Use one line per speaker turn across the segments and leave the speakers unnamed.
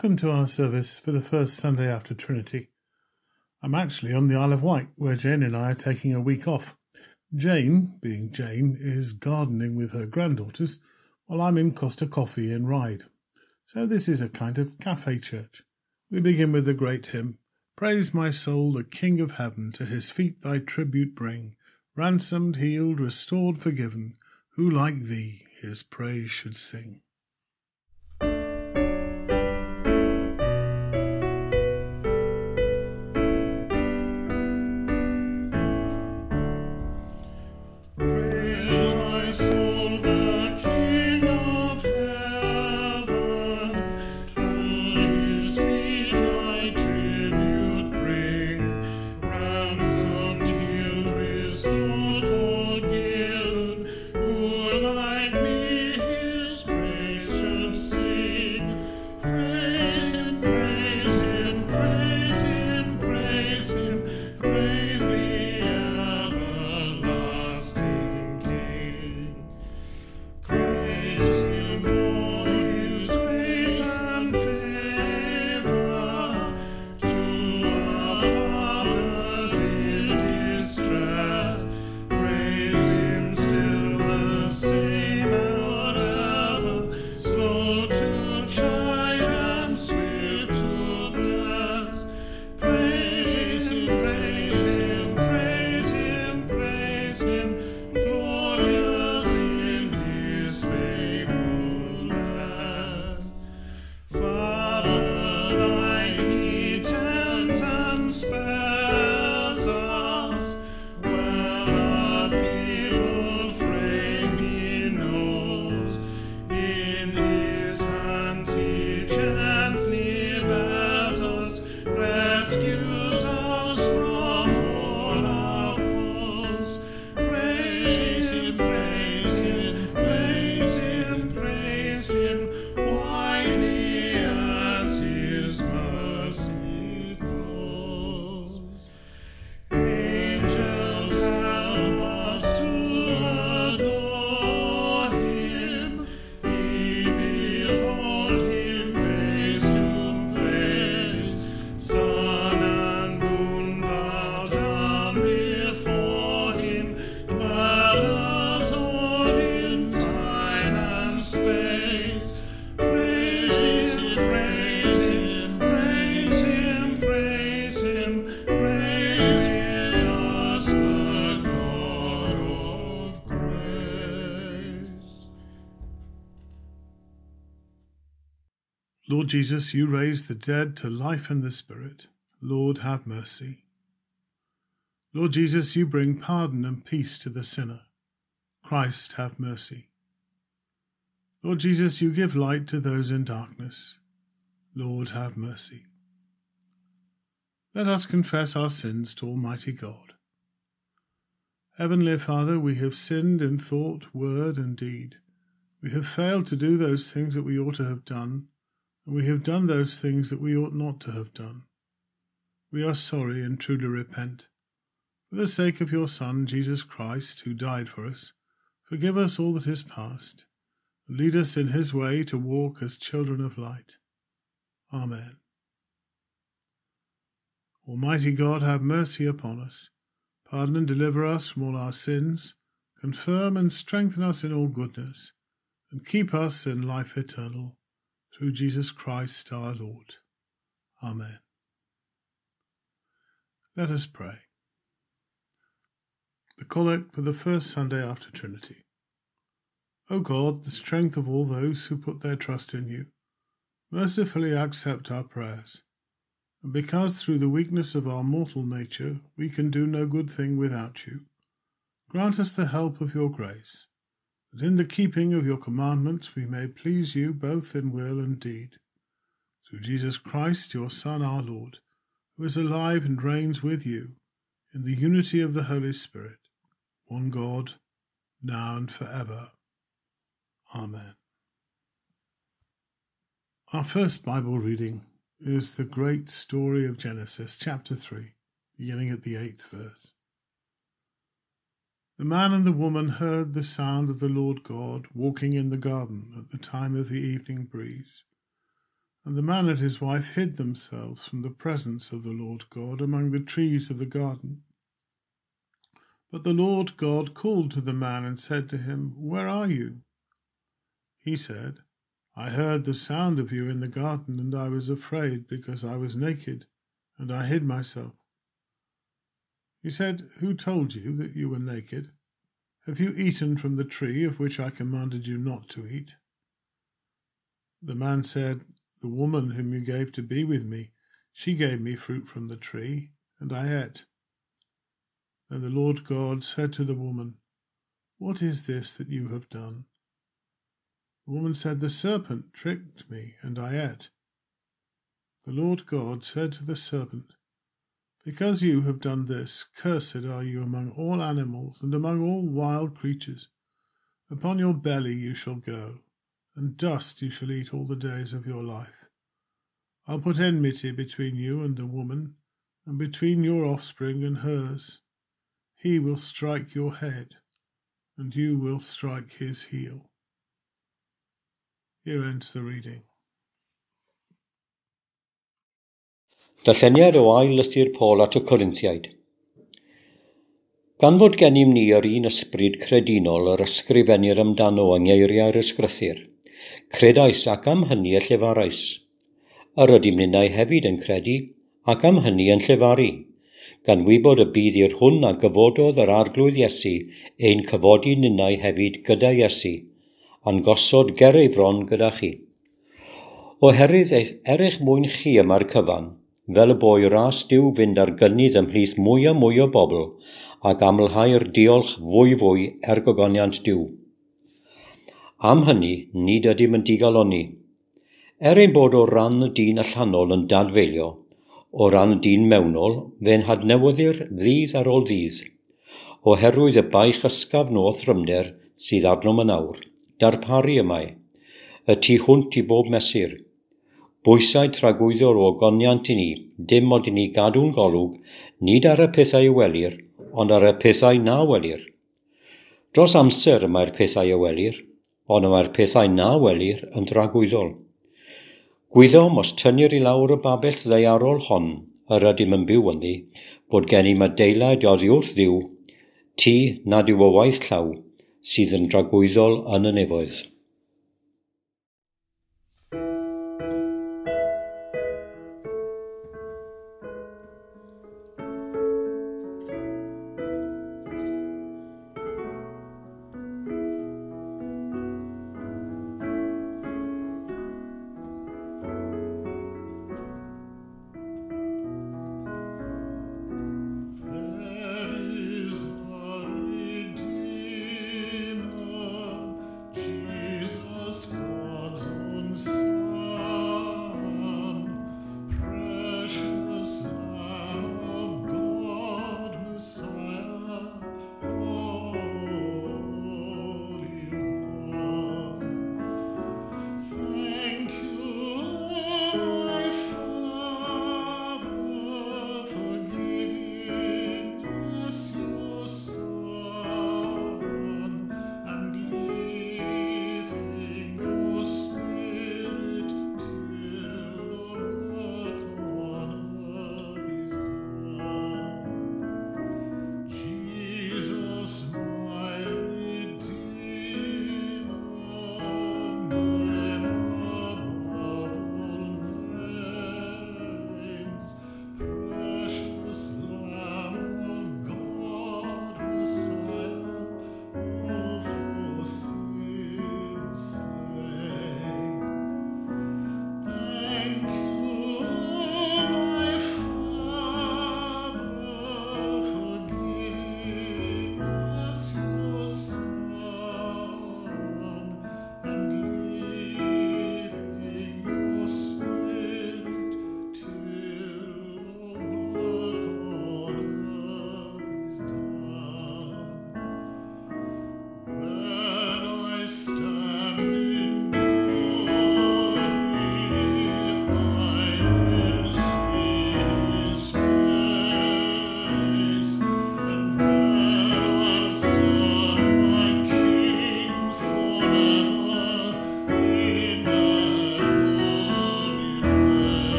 Welcome to our service for the first Sunday after Trinity. I'm actually on the Isle of Wight, where Jane and I are taking a week off. Jane, being Jane, is gardening with her granddaughters, while I'm in Costa Coffee in Ryde. So this is a kind of cafe church. We begin with the great hymn, Praise my soul, the King of heaven, to his feet thy tribute bring. Ransomed, healed, restored, forgiven, who like thee his praise should sing. Lord Jesus, you raise the dead to life in the Spirit. Lord, have mercy. Lord Jesus, you bring pardon and peace to the sinner. Christ, have mercy. Lord Jesus, you give light to those in darkness. Lord, have mercy. Let us confess our sins to Almighty God. Heavenly Father, we have sinned in thought, word, and deed. We have failed to do those things that we ought to have done, and we have done those things that we ought not to have done. We are sorry and truly repent. For the sake of your Son, Jesus Christ, who died for us, forgive us all that is past, and lead us in his way to walk as children of light. Amen. Almighty God, have mercy upon us, pardon and deliver us from all our sins, confirm and strengthen us in all goodness, and keep us in life eternal. Through Jesus Christ our Lord. Amen. Let us pray. The Collect for the first Sunday after Trinity. O God, the strength of all those who put their trust in you, mercifully accept our prayers. And because through the weakness of our mortal nature we can do no good thing without you, grant us the help of your grace, that in the keeping of your commandments we may please you both in will and deed. Through Jesus Christ, your Son, our Lord, who is alive and reigns with you, in the unity of the Holy Spirit, one God, now and forever. Amen. Our first Bible reading is the great story of Genesis, chapter 3, beginning at the 8th verse. The man and the woman heard the sound of the Lord God walking in the garden at the time of the evening breeze. And the man and his wife hid themselves from the presence of the Lord God among the trees of the garden. But the Lord God called to the man and said to him, "Where are you?" He said, "I heard the sound of you in the garden, and I was afraid because I was naked, and I hid myself." He said, "Who told you that you were naked? Have you eaten from the tree of which I commanded you not to eat?" The man said, "The woman whom you gave to be with me, she gave me fruit from the tree, and I ate." Then the Lord God said to the woman, "What is this that you have done?" The woman said, "The serpent tricked me, and I ate." The Lord God said to the serpent, "Because you have done this, cursed are you among all animals and among all wild creatures. Upon your belly you shall go, and dust you shall eat all the days of your life. I'll put enmity between you and the woman, and between your offspring and hers. He will strike your head, and you will strike his heel." Here ends the reading.
Darlleniad o ail lythyr Paul at y Corinthiaid. Gan fod gennym ni yr un ysbryd credinol yr ysgrifennir amdano yng ngeiriau'r ysgrythur, credais ac am hynny y llefarais. Yr ydym ninnau hefyd yn credu, ac am hynny yn llefaru, gan wybod y bydd i'r hwn a gyfododd yr arglwydd Iesu ein cyfodi ninnau hefyd gyda Iesu, a'n gosod ger ei fron gyda chi. Oherwydd eich mwyn chi yma'r cyfan, fel y boi ras Duw fynd ar gynnydd ymhlith mwy a mwy o bobl ac amlhau'r diolch fwy er gogoniant Duw. Am hynny, nid ydym yn digaloni. Ein bod o ran y dyn allanol yn dadfeilio, o ran y dyn mewnol, fe'n hadnewyddir ddydd ar ôl ddydd, oherwydd y baich ysgafn o thrymder sydd arnom yn awr, darparu yma, y tu hwnt i bob mesur. Bwysau tragwyddol o goniant i ni, dim mod i ni gadw'n golwg, nid ar y pethau y welir, ond ar y pethau na welir. Dros amser y mae'r pethau y welir, ond mae'r pethau na welir yn dragwyddol. Gwyddom os tynnu'r i lawr y babell ddeiarol hon, yr ydym yn byw ynddi, bod gen i'm adeilad oddi wrth ddiw, ti nad yw o waith llaw, sydd yn dragwyddol yn y nefoedd.
There is a Redeemer,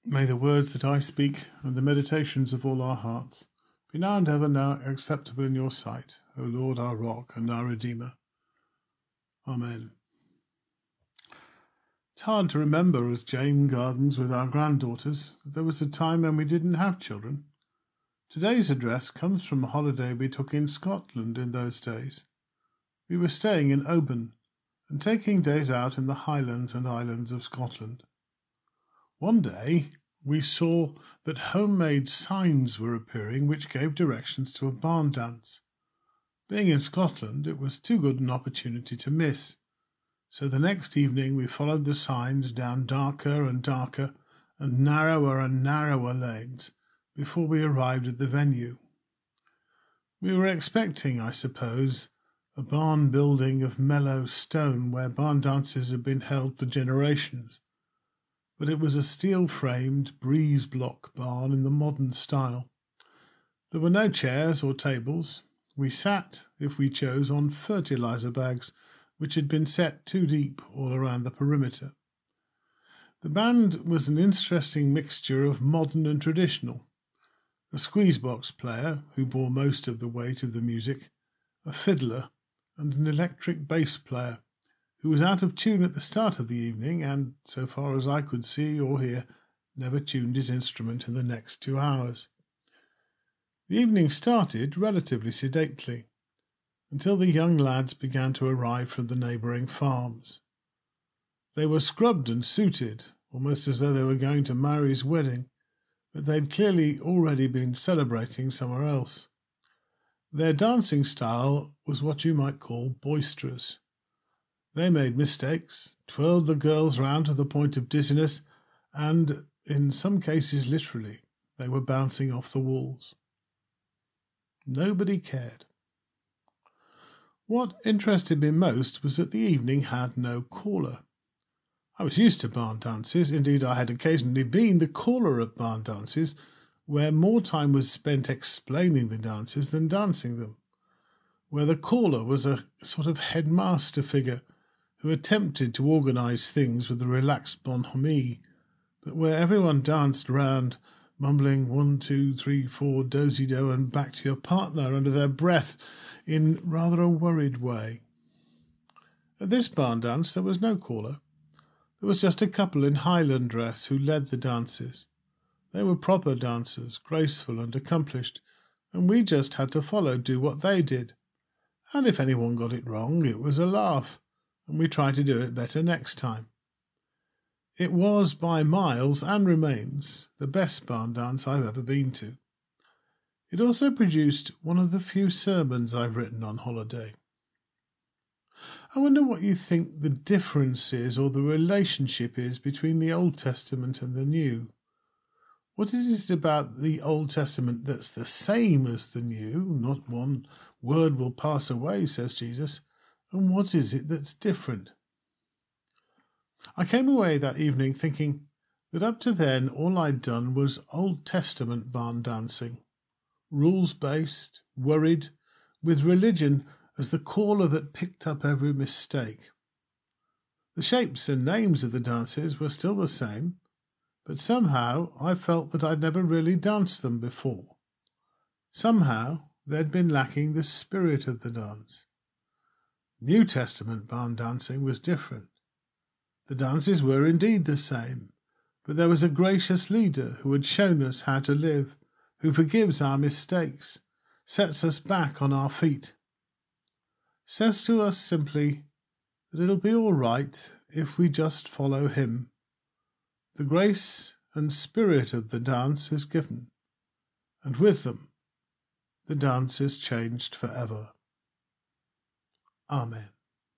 May the words that I speak and the meditations of all our hearts be now and ever now acceptable in your sight, O Lord, our rock and our Redeemer. Amen. It's hard to remember as Jane gardens with our granddaughters that there was a time when we didn't have children. Today's address comes from a holiday we took in Scotland in those days. We were staying in Oban and taking days out in the Highlands and Islands of Scotland. One day we saw that homemade signs were appearing which gave directions to a barn dance. Being in Scotland, it was too good an opportunity to miss. So the next evening we followed the signs down darker and darker and narrower lanes before we arrived at the venue. We were expecting, I suppose, a barn building of mellow stone where barn dances had been held for generations, but it was a steel-framed breeze-block barn in the modern style. There were no chairs or tables. We sat, if we chose, on fertilizer bags, which had been set too deep all around the perimeter. The band was an interesting mixture of modern and traditional. A squeezebox player, who bore most of the weight of the music, a fiddler, and an electric bass player, who was out of tune at the start of the evening and, so far as I could see or hear, never tuned his instrument in the next 2 hours. The evening started relatively sedately, until the young lads began to arrive from the neighbouring farms. They were scrubbed and suited, almost as though they were going to Mary's wedding, but they'd clearly already been celebrating somewhere else. Their dancing style was what you might call boisterous. They made mistakes, twirled the girls round to the point of dizziness, and, in some cases literally, they were bouncing off the walls. Nobody cared. What interested me most was that the evening had no caller. I was used to barn dances, indeed I had occasionally been the caller at barn dances, where more time was spent explaining the dances than dancing them, where the caller was a sort of headmaster figure who attempted to organise things with a relaxed bonhomie, but where everyone danced round, mumbling 1, 2, 3, 4, do-si-do and back to your partner under their breath in rather a worried way. At this barn dance there was no caller. There was just a couple in Highland dress who led the dances. They were proper dancers, graceful and accomplished, and we just had to do what they did. And if anyone got it wrong, it was a laugh, and we tried to do it better next time. It was by miles, and remains, the best barn dance I've ever been to. It also produced one of the few sermons I've written on holiday. I wonder what you think the difference is or the relationship is between the Old Testament and the New. What is it about the Old Testament that's the same as the New? Not one word will pass away, says Jesus. And what is it that's different? I came away that evening thinking that up to then all I'd done was Old Testament barn dancing, rules-based, worried, with religion as the caller that picked up every mistake. The shapes and names of the dances were still the same, but somehow I felt that I'd never really danced them before. Somehow there'd been lacking the spirit of the dance. New Testament barn dancing was different. The dances were indeed the same, but there was a gracious leader who had shown us how to live, who forgives our mistakes, sets us back on our feet, says to us simply that it'll be all right if we just follow him. The grace and spirit of the dance is given, and with them the dance is changed forever. Amen.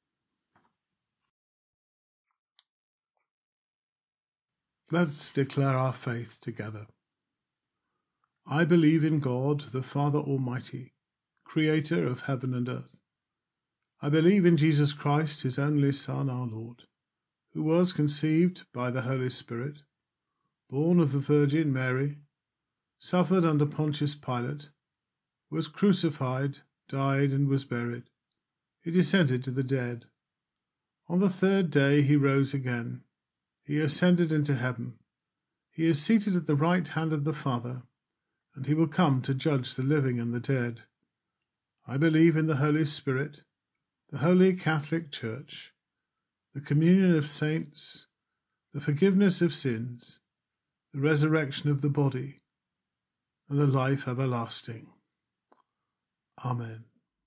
Let's declare our faith together. I believe in God, the Father Almighty, Creator of heaven and earth. I believe in Jesus Christ, his only Son, our Lord, who was conceived by the Holy Spirit, born of the Virgin Mary, suffered under Pontius Pilate, was crucified, died, and was buried. He descended to the dead. On the third day he rose again. He ascended into heaven, He is seated at the right hand of the Father, and he will come to judge the living and the dead. I believe in the Holy Spirit, the Holy Catholic Church, the communion of saints, the forgiveness of sins, the resurrection of the body, and the life everlasting. Amen.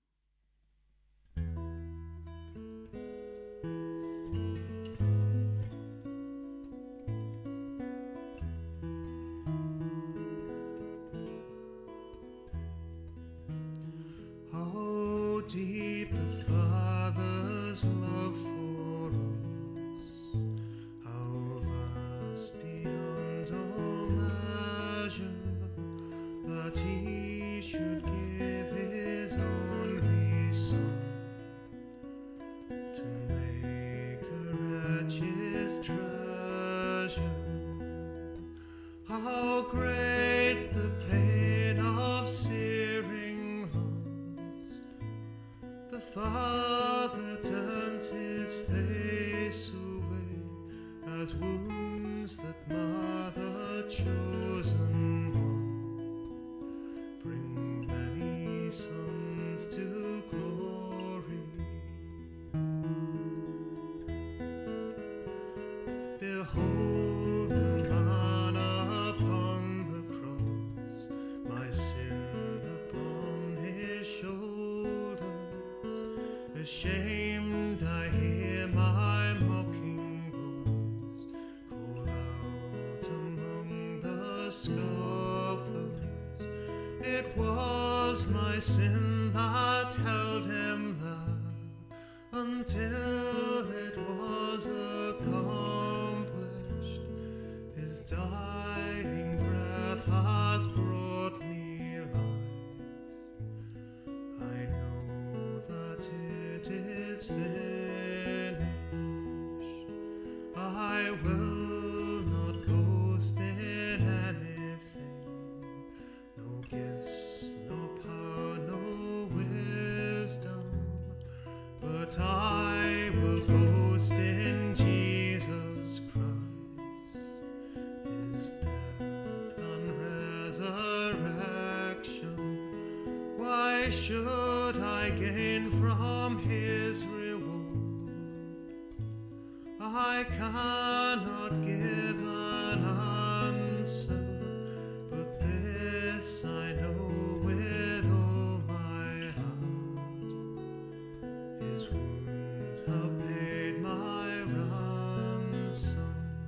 How deep the Father's love for us, how vast beyond all measure, that he should give his only Son, to make a wretch his treasure. How great the pain of searing loss! The Father turns his face away, as wounds that mother chosen one bring many sons to glory. Behold the man upon the cross, my sin upon his shoulders. Ashamed I hear my mocking voice call out among the scoffers. It was my sin that held him there, until it was accomplished. His dying breath has brought me life. I know that it is finished. I will not boast in anything, no gifts, no power, no wisdom, but I will boast in Jesus Christ, his death and resurrection. Why should I gain from his reward? I cannot give an answer, but this I know with all my heart: his wounds have paid my ransom.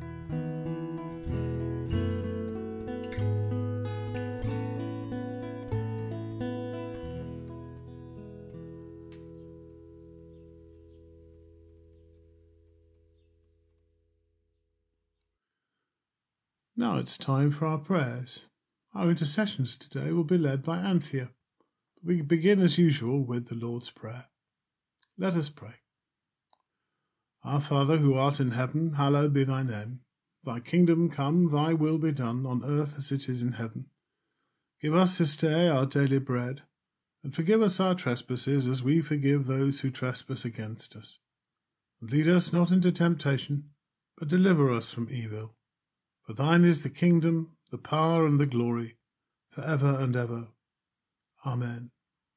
Now it's time for our prayers. Our intercessions today will be led by Anthea. We begin as usual with the Lord's Prayer. Let us pray. Our Father, who art in heaven, hallowed be thy name. Thy kingdom come, thy will be done, on earth as it is in heaven. Give us this day our daily bread, and forgive us our trespasses as we forgive those who trespass against us. And lead us not into temptation, but deliver us from evil. For thine is the kingdom, the power, and the glory, for ever and ever. Amen.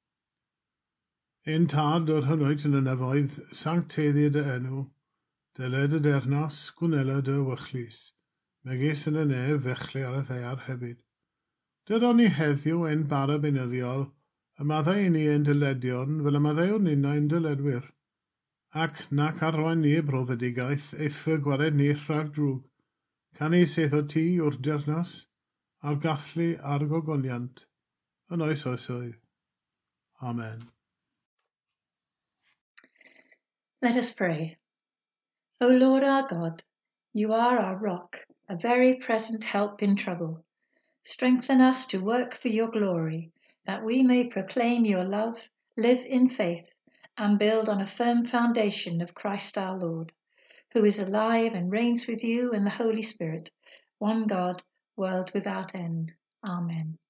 Ein tad o'r hynwyd yn y nefoedd, sancteddi dy enw, dyled y dernas, gwnela dy wychlys, megis yn y nef fechle ar y ddeiar hefyd. Dydon ni heddiw ein bara beunyddiol, y maddau i ni ein dyledion, fel y maddau o'n un ein dyledwyr. Ac nac arwain ni brofedigaeth, eithaf gwared ni rhag drwg, can i seth o ti o'r dernas, a'r gallu a'r gogoniant, yn oes oesoedd. Amen.
Let us pray. O Lord our God, you are our rock, a very present help in trouble. Strengthen us to work for your glory, that we may proclaim your love, live in faith, and build on a firm foundation of Christ our Lord, who is alive and reigns with you in the Holy Spirit, one God, world without end. Amen.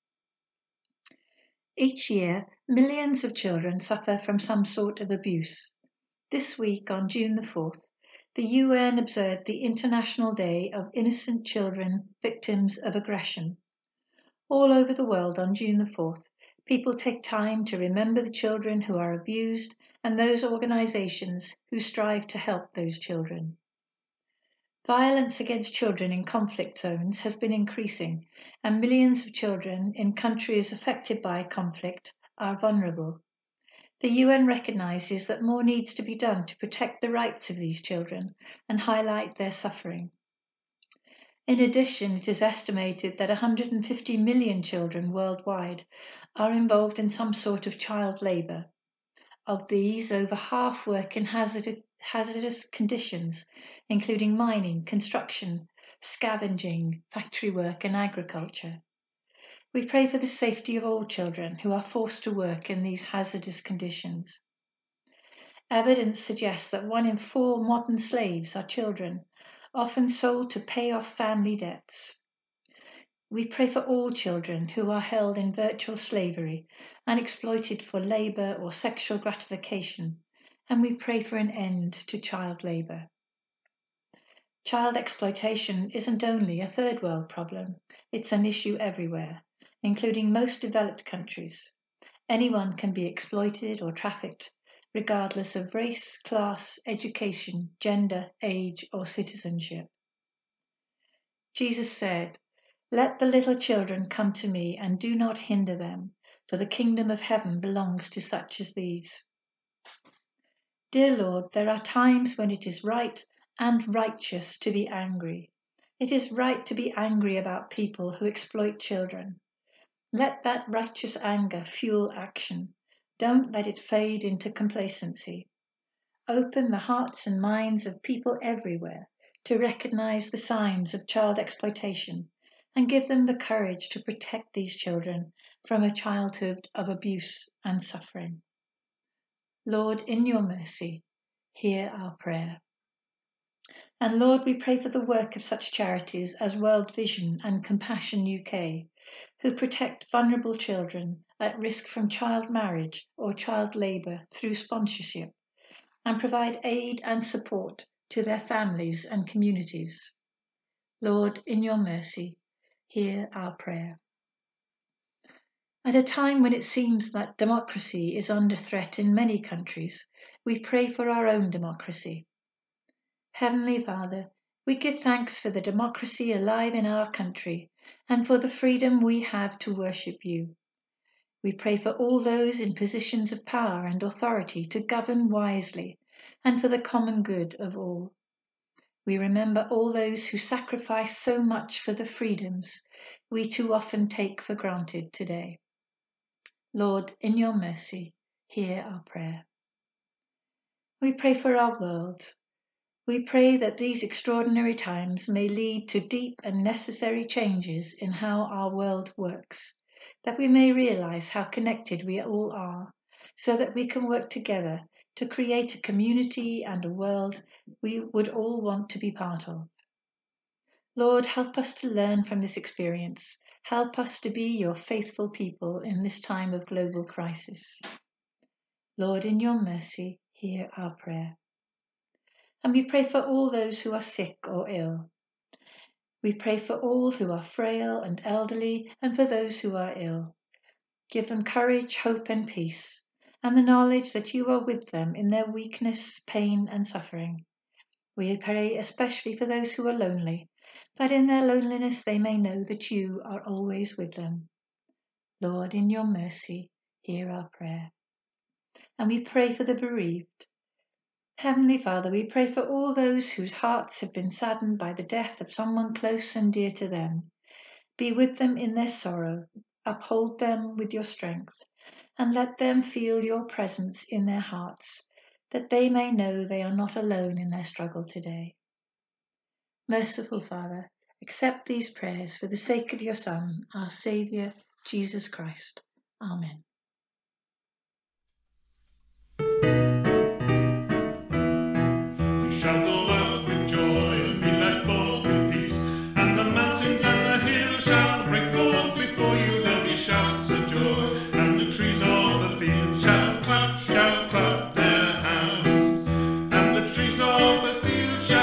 Each year, millions of children suffer from some sort of abuse. This week, on June the 4th, the UN observed the International Day of Innocent Children Victims of Aggression. All over the world on June the 4th, people take time to remember the children who are abused and those organisations who strive to help those children. Violence against children in conflict zones has been increasing, and millions of children in countries affected by conflict are vulnerable. The UN recognises that more needs to be done to protect the rights of these children and highlight their suffering. In addition, it is estimated that 150 million children worldwide are involved in some sort of child labour. Of these, over half work in hazardous conditions, including mining, construction, scavenging, factory work and agriculture. We pray for the safety of all children who are forced to work in these hazardous conditions. Evidence suggests that 1 in 4 modern slaves are children, often sold to pay off family debts. We pray for all children who are held in virtual slavery and exploited for labour or sexual gratification, and we pray for an end to child labour. Child exploitation isn't only a third world problem, it's an issue everywhere, including most developed countries. Anyone can be exploited or trafficked, regardless of race, class, education, gender, age, or citizenship. Jesus said, "Let the little children come to me and do not hinder them, for the kingdom of heaven belongs to such as these." Dear Lord, there are times when it is right and righteous to be angry. It is right to be angry about people who exploit children. Let that righteous anger fuel action. Don't let it fade into complacency. Open the hearts and minds of people everywhere to recognize the signs of child exploitation and give them the courage to protect these children from a childhood of abuse and suffering. Lord, in your mercy, hear our prayer. And Lord, we pray for the work of such charities as World Vision and Compassion UK, who protect vulnerable children at risk from child marriage or child labour through sponsorship, and provide aid and support to their families and communities. Lord, in your mercy, hear our prayer. At a time when it seems that democracy is under threat in many countries, we pray for our own democracy. Heavenly Father, we give thanks for the democracy alive in our country and for the freedom we have to worship you. We pray for all those in positions of power and authority to govern wisely and for the common good of all. We remember all those who sacrifice so much for the freedoms we too often take for granted today. Lord, in your mercy, hear our prayer. We pray for our world. We pray that these extraordinary times may lead to deep and necessary changes in how our world works, that we may realize how connected we all are, so that we can work together to create a community and a world we would all want to be part of. Lord, help us to learn from this experience. Help us to be your faithful people in this time of global crisis. Lord, in your mercy, hear our prayer. And we pray for all those who are sick or ill. We pray for all who are frail and elderly and for those who are ill. Give them courage, hope and peace, and the knowledge that you are with them in their weakness, pain and suffering. We pray especially for those who are lonely, that in their loneliness they may know that you are always with them. Lord, in your mercy, hear our prayer. And we pray for the bereaved. Heavenly Father, we pray for all those whose hearts have been saddened by the death of someone close and dear to them. Be with them in their sorrow, uphold them with your strength, and let them feel your presence in their hearts, that they may know they are not alone in their struggle today. Merciful Father, accept these prayers for the sake of your Son, our Saviour, Jesus Christ. Amen.
You shall go out with joy and be led forth with peace, and the mountains and the hills shall break forth before you. There'll be shouts of joy, and the trees of the field shall clap their hands, and the trees of the field shall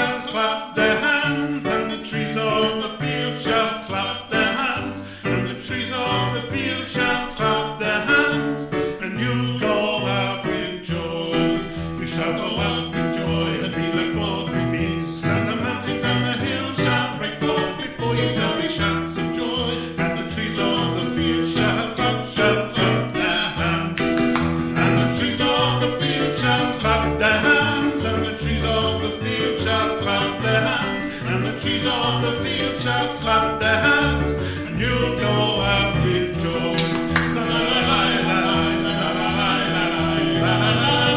the field shall clap their hands, and you'll go out with joy. La la la la la la la la la la.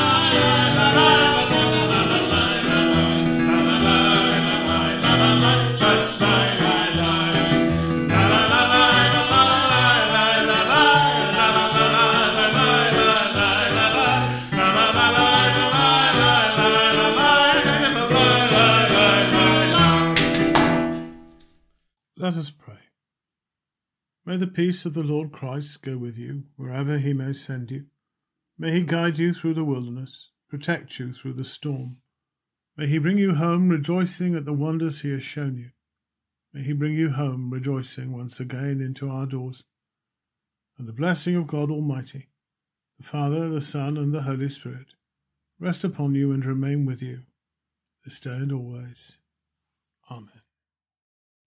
Let us pray. May the peace of the Lord Christ go with you wherever he may send you. May he guide you through the wilderness, protect you through the storm. May he bring you home rejoicing at the wonders he has shown you. May he bring you home rejoicing once again into our doors. And the blessing of God Almighty, the Father, the Son, and the Holy Spirit, rest upon you and remain with you, this day and always. Amen.